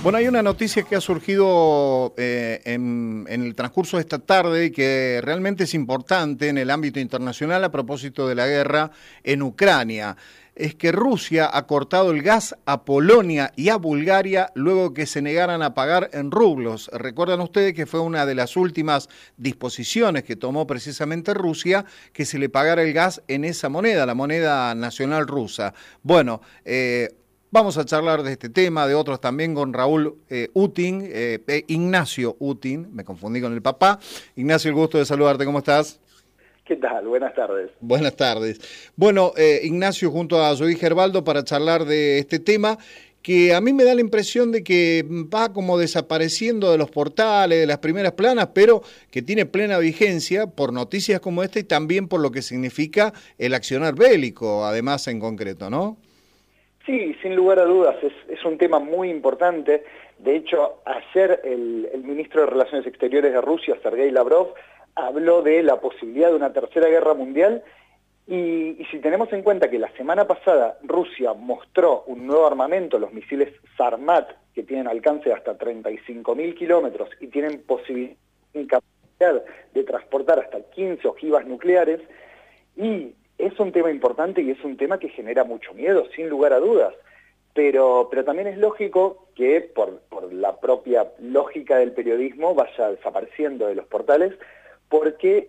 Bueno, hay una noticia que ha surgido en el transcurso de esta tarde y que realmente es importante en el ámbito internacional a propósito de la guerra en Ucrania. Es que Rusia ha cortado el gas a Polonia y a Bulgaria luego que se negaran a pagar en rublos. Recuerdan ustedes que fue una de las últimas disposiciones que tomó precisamente Rusia, que se le pagara el gas en esa moneda, la moneda nacional rusa. Bueno, vamos a charlar de este tema, de otros también con Raúl Utin, Ignacio Utin, me confundí con el papá. Ignacio, el gusto de saludarte, ¿cómo estás? ¿Qué tal? Buenas tardes. Buenas tardes. Bueno, Ignacio junto a Zoe Gerbaldo para charlar de este tema que a mí me da la impresión de que va como desapareciendo de los portales, de las primeras planas, pero que tiene plena vigencia por noticias como esta y también por lo que significa el accionar bélico, además en concreto, ¿no? Sí, sin lugar a dudas, es un tema muy importante. De hecho, ayer el ministro de Relaciones Exteriores de Rusia, Sergei Lavrov, habló de la posibilidad de una tercera guerra mundial y si tenemos en cuenta que la semana pasada Rusia mostró un nuevo armamento, los misiles Sarmat, que tienen alcance de hasta 35.000 kilómetros y tienen capacidad de transportar hasta 15 ojivas nucleares, y es un tema importante y es un tema que genera mucho miedo, sin lugar a dudas. Pero también es lógico que por la propia lógica del periodismo vaya desapareciendo de los portales porque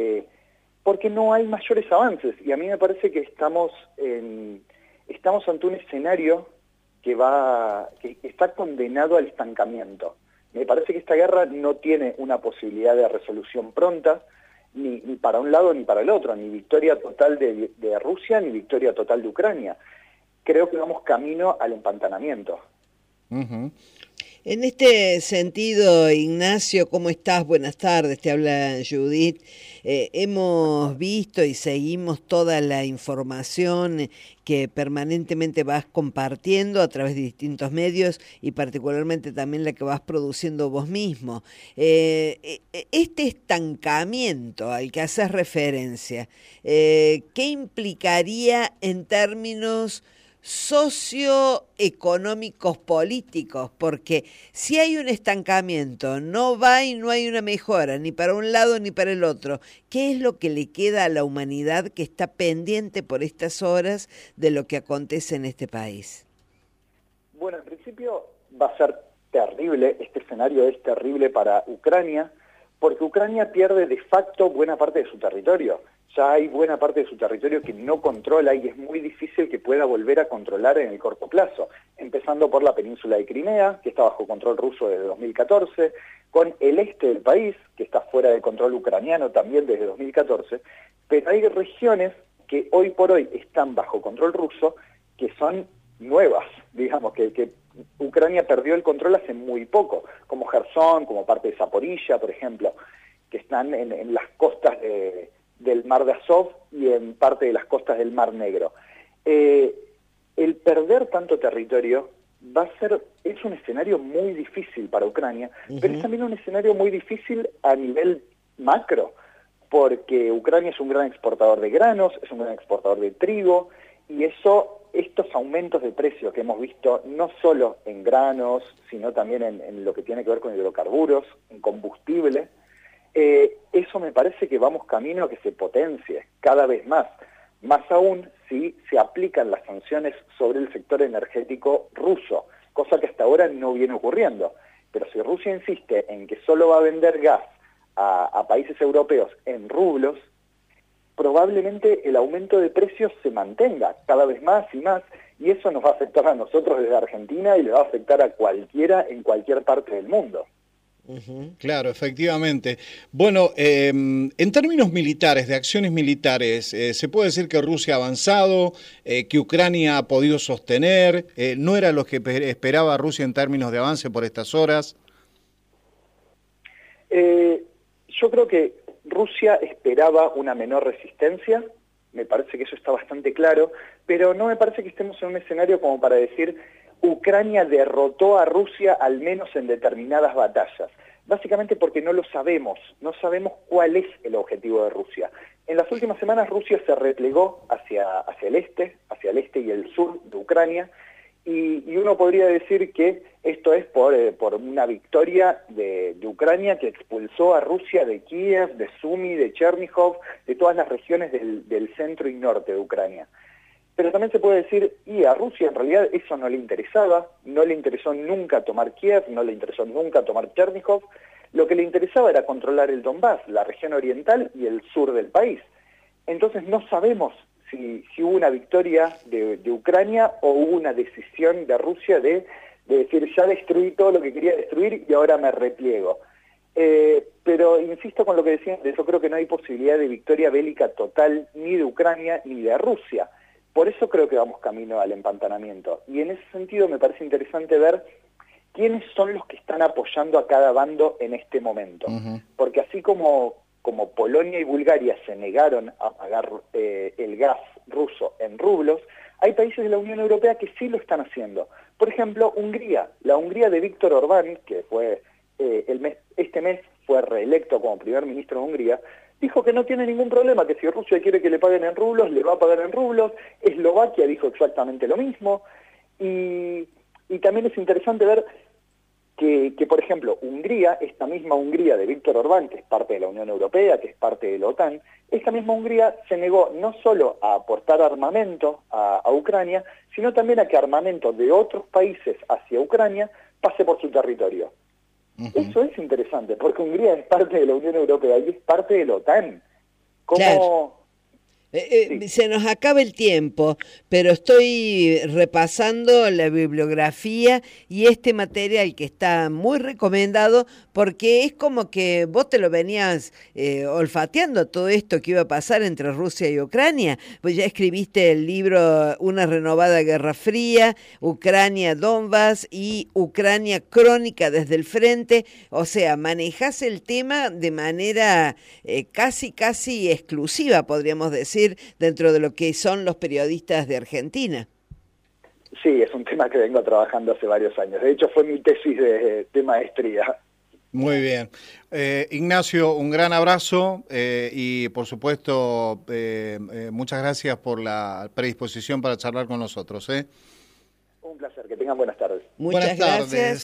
no hay mayores avances. Y a mí me parece que estamos ante un escenario que está condenado al estancamiento. Me parece que esta guerra no tiene una posibilidad de resolución pronta, ni para un lado ni para el otro, ni victoria total de Rusia, ni victoria total de Ucrania. Creo que vamos camino al empantanamiento. Uh-huh. En este sentido, Ignacio, ¿cómo estás? Buenas tardes, te habla Judith. Hemos visto y seguimos toda la información que permanentemente vas compartiendo a través de distintos medios y particularmente también la que vas produciendo vos mismo. Este estancamiento al que haces referencia, ¿qué implicaría en términos socioeconómicos políticos? Porque si hay un estancamiento, no va y no hay una mejora, ni para un lado ni para el otro. ¿Qué es lo que le queda a la humanidad que está pendiente por estas horas de lo que acontece en este país? Bueno, en principio va a ser terrible, este escenario es terrible para Ucrania, porque Ucrania pierde de facto buena parte de su territorio. Ya hay buena parte de su territorio que no controla y es muy difícil que pueda volver a controlar en el corto plazo, empezando por la península de Crimea, que está bajo control ruso desde 2014, con el este del país, que está fuera de control ucraniano también desde 2014, pero hay regiones que hoy por hoy están bajo control ruso, que son nuevas, digamos, que Ucrania perdió el control hace muy poco, como Jersón, como parte de Zaporilla, por ejemplo, que están en las costas del Mar de Azov y en parte de las costas del Mar Negro. El perder tanto territorio es un escenario muy difícil para Ucrania, pero es también un escenario muy difícil a nivel macro, porque Ucrania es un gran exportador de granos, es un gran exportador de trigo, y estos aumentos de precios que hemos visto no solo en granos, sino también en lo que tiene que ver con hidrocarburos, en combustible, eso me parece que vamos camino a que se potencie cada vez más aún si se aplican las sanciones sobre el sector energético ruso, cosa que hasta ahora no viene ocurriendo. Pero si Rusia insiste en que solo va a vender gas a países europeos en rublos, probablemente el aumento de precios se mantenga cada vez más, y eso nos va a afectar a nosotros desde Argentina y le va a afectar a cualquiera en cualquier parte del mundo. Claro, efectivamente. Bueno, en términos militares, de acciones militares, ¿se puede decir que Rusia ha avanzado, que Ucrania ha podido sostener? ¿No era lo que esperaba Rusia en términos de avance por estas horas? Yo creo que Rusia esperaba una menor resistencia, me parece que eso está bastante claro, pero no me parece que estemos en un escenario como para decir Ucrania derrotó a Rusia al menos en determinadas batallas. Básicamente porque no lo sabemos, no sabemos cuál es el objetivo de Rusia. En las últimas semanas Rusia se replegó hacia el este y el sur de Ucrania, y uno podría decir que Esto es por una victoria de Ucrania que expulsó a Rusia de Kiev, de Sumy, de Chernígov, de todas las regiones del centro y norte de Ucrania. Pero también se puede decir, y a Rusia en realidad eso no le interesaba, no le interesó nunca tomar Kiev, no le interesó nunca tomar Chernígov, lo que le interesaba era controlar el Donbass, la región oriental y el sur del país. Entonces no sabemos si hubo una victoria de Ucrania o hubo una decisión de Rusia de decir, ya destruí todo lo que quería destruir y ahora me repliego. Pero insisto con lo que decía, yo creo que no hay posibilidad de victoria bélica total ni de Ucrania ni de Rusia. Por eso creo que vamos camino al empantanamiento. Y en ese sentido me parece interesante ver quiénes son los que están apoyando a cada bando en este momento. Porque así como Polonia y Bulgaria se negaron a pagar el gas ruso en rublos, hay países de la Unión Europea que sí lo están haciendo. Por ejemplo, Hungría. La Hungría de Víctor Orbán, que fue este mes fue reelecto como primer ministro de Hungría, dijo que no tiene ningún problema, que si Rusia quiere que le paguen en rublos, le va a pagar en rublos. Eslovaquia dijo exactamente lo mismo. Y también es interesante ver que, por ejemplo, Hungría, esta misma Hungría de Víctor Orbán, que es parte de la Unión Europea, que es parte de la OTAN, esta misma Hungría se negó no solo a aportar armamento a Ucrania, sino también a que armamento de otros países hacia Ucrania pase por su territorio. Eso es interesante, porque Hungría es parte de la Unión Europea y es parte de la OTAN. ¿Cómo? Claro. Sí. Se nos acaba el tiempo, pero estoy repasando la bibliografía y este material que está muy recomendado porque es como que vos te lo venías olfateando todo esto que iba a pasar entre Rusia y Ucrania. Pues ya escribiste el libro Una renovada guerra fría, Ucrania Donbass y Ucrania crónica desde el frente. O sea, manejás el tema de manera casi exclusiva, podríamos decir, dentro de lo que son los periodistas de Argentina. Sí, es un tema que vengo trabajando hace varios años. De hecho, fue mi tesis de maestría. Muy bien. Ignacio, un gran abrazo y, por supuesto, muchas gracias por la predisposición para charlar con nosotros. Un placer, que tengan buenas tardes. Muchas gracias.